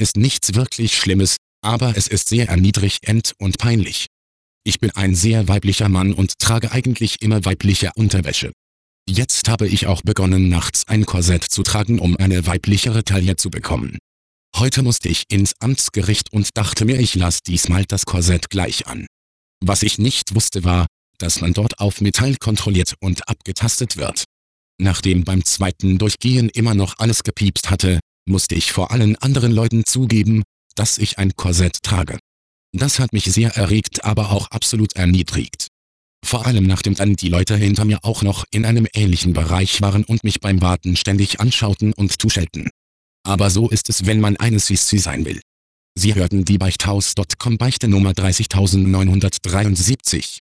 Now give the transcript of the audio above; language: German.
ist nichts wirklich Schlimmes, aber es ist sehr erniedrigend und peinlich. Ich bin ein sehr weiblicher Mann und trage eigentlich immer weibliche Unterwäsche. Jetzt habe ich auch begonnen, nachts ein Korsett zu tragen, um eine weiblichere Taille zu bekommen. Heute musste ich ins Amtsgericht und dachte mir, ich lasse diesmal das Korsett gleich an. Was ich nicht wusste war, dass man dort auf Metall kontrolliert und abgetastet wird. Nachdem beim zweiten Durchgehen immer noch alles gepiepst hatte, musste ich vor allen anderen Leuten zugeben, dass ich ein Korsett trage. Das hat mich sehr erregt, aber auch absolut erniedrigt. Vor allem nachdem dann die Leute hinter mir auch noch in einem ähnlichen Bereich waren und mich beim Warten ständig anschauten und tuschelten. Aber so ist es, wenn man eine Sissi sein will. Sie hörten die Beichthaus.com Beichte Nummer 30973.